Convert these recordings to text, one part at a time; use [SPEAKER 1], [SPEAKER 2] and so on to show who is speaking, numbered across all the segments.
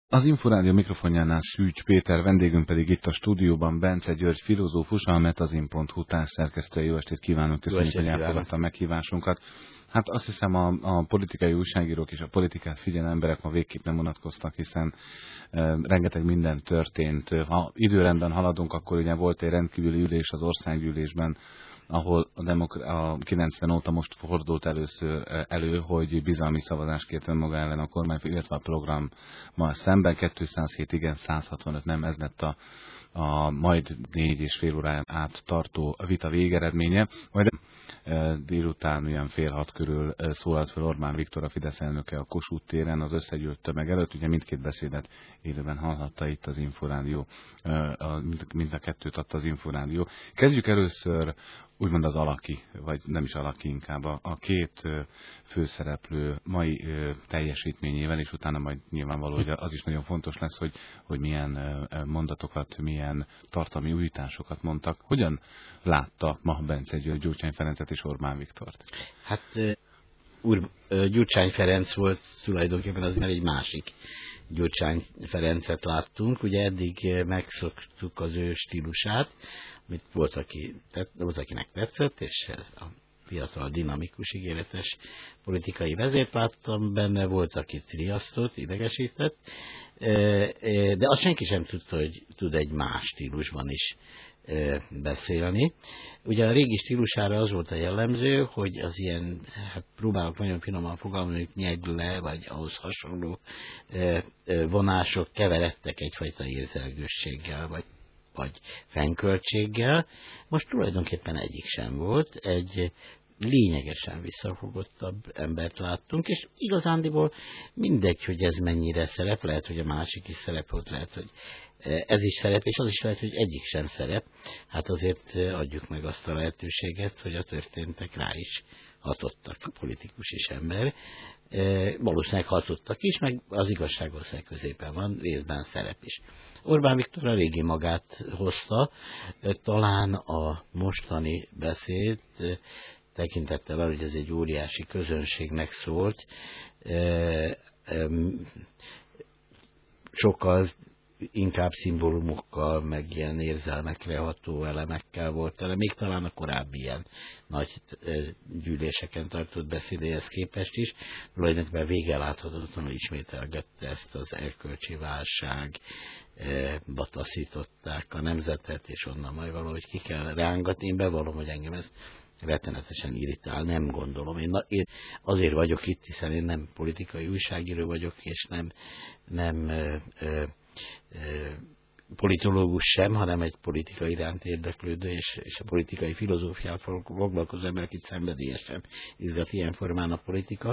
[SPEAKER 1] Az Inforádió mikrofonjánál Szűcs Péter, vendégünk pedig itt a stúdióban Bence György filozófus, a metazin.hu társszerkesztője. Jó estét kívánok, köszönjük, hogy elfogadta a meghívásunkat. Hát azt hiszem a politikai újságírók és a politikát figyelő emberek ma végképp nem vonatkoztak, hiszen rengeteg minden történt. Ha időrendben haladunk, akkor ugye volt egy rendkívüli ülés az országgyűlésben, ahol a 90 óta most fordult először elő, hogy bizalmi szavazást kért önmaga ellen a kormány, illetve a programmal szemben. 207 igen, 165 nem, ez lett a majd 4,5 órán át tartó vita végeredménye. Majd délután olyan 5:30 körül szólalt fel Orbán Viktor, a Fidesz elnöke a Kossuth téren az összegyűlt tömeg előtt. Ugye mindkét beszédet élőben hallhatta itt az Inforádió, mind a kettőt adta az Inforádió. Kezdjük először úgymond az alaki, vagy nem is alaki, inkább a két főszereplő mai teljesítményével, és utána majd nyilvánvaló, hogy az is nagyon fontos lesz, hogy milyen mondatokat, milyen tartalmi újításokat mondtak. Hogyan látta ma Bence Gyurcsány Ferencet és Orbán Viktort?
[SPEAKER 2] Hát Gyurcsány Ferenc volt tulajdonképpen az egy másik Gyurcsány Ferencet láttunk. Ugye eddig megszoktuk az ő stílusát, amit volt, akinek tetszett, és a fiatal, dinamikus, ígéretes politikai vezért láttam benne, volt, akit riasztott, idegesített, de azt senki sem tudta, hogy tud egy más stílusban is beszélni. Ugye a régi stílusára az volt a jellemző, hogy az ilyen, hát próbálok nagyon finoman fogalmazni, nyegle, vagy ahhoz hasonló vonások keveredtek egyfajta érzelgősséggel, vagy fennköltséggel. Most tulajdonképpen egyik sem volt, egy lényegesen visszafogottabb embert láttunk, és igazándiból mindegy, hogy ez mennyire szerep, lehet, hogy a másik is szerep volt, lehet, hogy ez is szerep, és az is lehet, hogy egyik sem szerep. Hát azért adjuk meg azt a lehetőséget, hogy a történtek rá is hatottak, a politikus is ember. Valószínűleg hatottak is, meg az igazságország középen van, részben szerep is. Orbán Viktor a régi magát hozta, talán a mostani beszéd tekintettel arra, hogy ez egy óriási közönségnek szólt, sokkal inkább szimbólumokkal, meg ilyen érzelmekre ható elemekkel volt tele, még talán a korábbi ilyen nagy gyűléseken tartott beszédéhez képest is. Tulajdonképpen vége láthatatlanul ismételgette ezt az erkölcsi válságba taszították a nemzetet, és onnan majd valahogy ki kell rángatni. Én bevallom, hogy engem ez rettenetesen irritál, nem gondolom. Én azért vagyok itt, hiszen én nem politikai újságíró vagyok, és nem politológus sem, hanem egy politika iránt érdeklődő, és a politikai filozófiával foglalkozó ember, akit szenvedélyesen izgat ilyen formán a politika,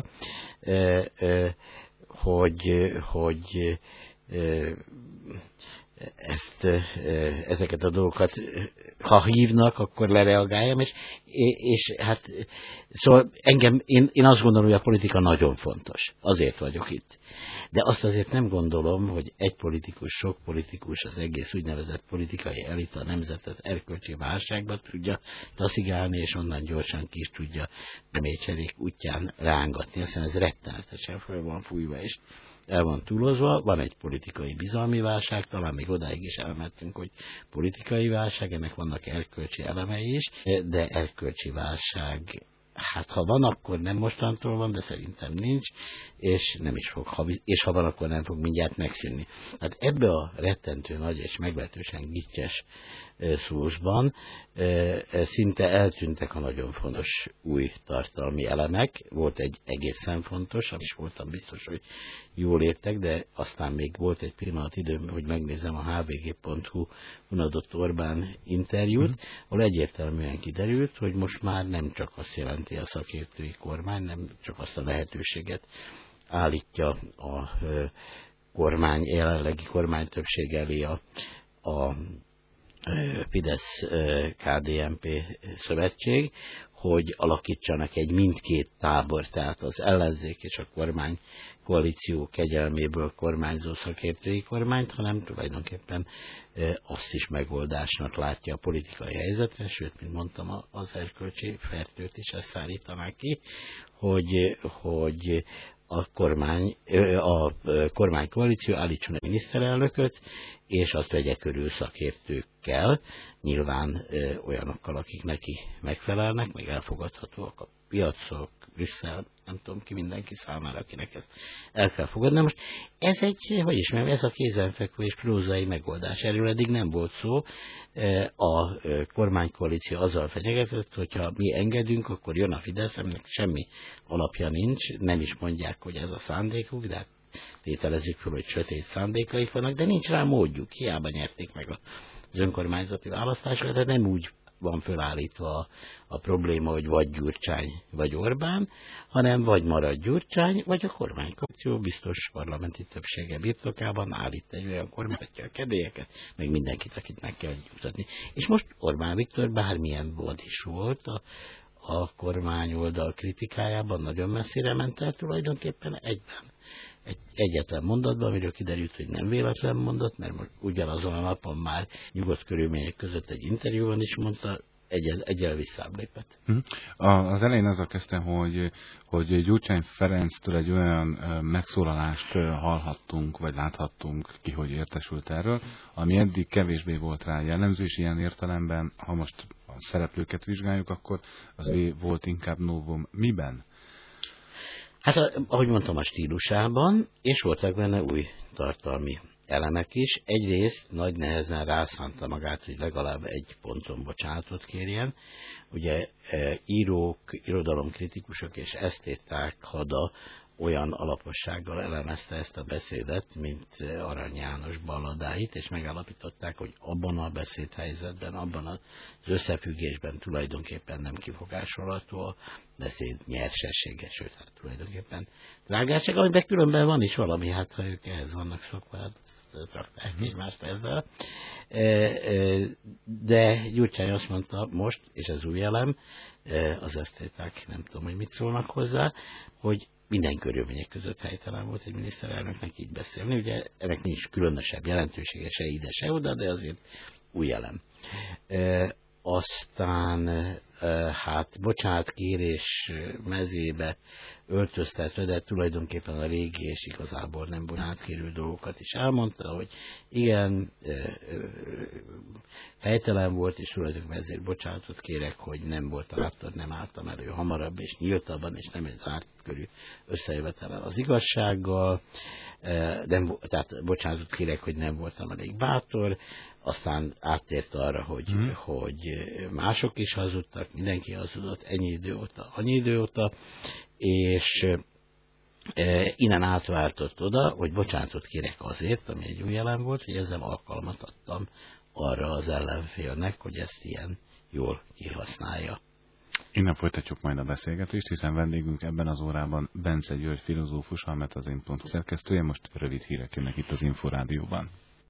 [SPEAKER 2] hogy ezeket a dolgokat, ha hívnak, akkor lereagáljam, és hát szóval én azt gondolom, hogy a politika nagyon fontos. Azért vagyok itt. De azt azért nem gondolom, hogy egy politikus, sok politikus, az egész úgynevezett politikai elit a nemzetet erkölcsi válságba tudja taszigálni, és onnan gyorsan ki is tudja remélycserék útján rángatni. Aztán ez rettenetesen fel van fújva, és el van túlozva, van egy politikai bizalmi válság, talán még odáig is elmentünk, hogy politikai válság, ennek vannak erkölcsi elemei is, de erkölcsi válság, hát ha van, akkor nem mostantól van, de szerintem nincs, és nem is fog, és ha van, akkor nem fog mindjárt megszűnni. Hát ebbe a rettentő nagy és meglehetősen gityes szósban szinte eltűntek a nagyon fontos új tartalmi elemek. Volt egy egészen fontos, és voltam biztos, hogy jól értek, de aztán még volt egy pillanat időm, hogy megnézem a hvg.hu unadott Orbán interjút, ahol egyértelműen kiderült, hogy most már nem csak azt jelenti a szakértői kormány, nem csak azt a lehetőséget állítja a kormány, jelenlegi kormány többség elé a Fidesz-KDNP szövetség, hogy alakítsanak egy mindkét tábor, tehát az ellenzék és a kormány koalíció kegyelméből kormányzó szakértői kormányt, hanem tulajdonképpen azt is megoldásnak látja a politikai helyzetre, sőt, mint mondtam, az erkölcsi fertőt is ezt szállítaná ki, hogy a kormánykoalíció állítson egy miniszterelnököt, és azt vegye körül szakértőkkel, nyilván olyanokkal, akik neki megfelelnek, meg elfogadhatóak a piacok, Brüsszel, nem tudom ki, mindenki számára, akinek ezt el kell fogadni. Most ez ez a kézenfekvő és prózai megoldás. Erről eddig nem volt szó. A kormánykoalíció azzal fenyegetett, hogyha mi engedünk, akkor jön a Fidesz, aminek semmi alapja nincs, nem is mondják, hogy ez a szándékuk, de tételezzük fel, hogy sötét szándékaik vannak, de nincs rá módjuk, hiába nyerték meg az önkormányzati választásokat, de nem úgy van fölállítva a probléma, hogy vagy Gyurcsány, vagy Orbán, hanem vagy marad Gyurcsány, vagy a kormánykoalíció biztos parlamenti többsége birtokában állít egy olyan kormányzatja a kedélyeket, meg mindenkit, akit meg kell nyugtatni. És most Orbán Viktor bármilyen bod is volt, a kormány oldal kritikájában nagyon messzire ment el tulajdonképpen egyetlen mondatban, amiről kiderült, hogy nem véletlen mondat, mert most ugyanazon a napon már nyugodt körülmények között egy interjúban is mondta, egyel visszább lépett.
[SPEAKER 1] Az elején azzal kezdte, hogy Gyurcsány Ferenctől egy olyan megszólalást hallhattunk, vagy láthattunk ki, hogy értesült erről, ami eddig kevésbé volt rá jellemző, és ilyen értelemben, ha most a szereplőket vizsgáljuk, akkor az volt inkább novum. Miben?
[SPEAKER 2] Hát, ahogy mondtam, a stílusában, és voltak benne új tartalmi elemek is. Egyrészt nagy nehezen rászánta magát, hogy legalább egy ponton bocsánatot kérjen. Ugye írók, irodalomkritikusok és esztéták hada olyan alapossággal elemezte ezt a beszédet, mint Arany János balladáit, és megállapították, hogy abban a beszédhelyzetben, abban az összefüggésben tulajdonképpen nem kifogásolható a beszéd nyersessége, sőt, hát tulajdonképpen drágárság, amiben különben van is valami, hát ha ők ehhez vannak szokva, trakták egymást ezzel. De Gyurcsány azt mondta most, és ez új elem, az esztéták nem tudom, hogy mit szólnak hozzá, hogy minden körülmények között helytelen volt egy miniszterelnöknek így beszélni. Ugye ennek nincs különösebb jelentősége se ide, se oda, de azért új elem. Aztán hát bocsánatkérés mezébe öltöztetve, de tulajdonképpen a régi és igazából nem bocsánatkérő dolgokat is elmondta, hogy igen, helytelen volt, és tulajdonképpen ezért bocsánatot kérek, hogy nem volt láttad, nem álltam elő hamarabb és nyíltabban, és nem egy zárt körű összejövetelen az igazsággal, tehát bocsánatot kérek, hogy nem voltam elég bátor, aztán áttért arra, hogy mások is hazudtak, mindenki hazudott, ennyi idő óta, annyi idő óta, és innen átváltott oda, hogy bocsánatot kérek azért, ami egy új elem volt, hogy ezzel alkalmat adtam arra az ellenfélnek, hogy ezt ilyen jól kihasználja.
[SPEAKER 1] Innen folytatjuk majd a beszélgetést, hiszen vendégünk ebben az órában Bence György filozófus, a Metazin.hu szerkesztője, most rövid hírek jönnek itt az Inforádióban.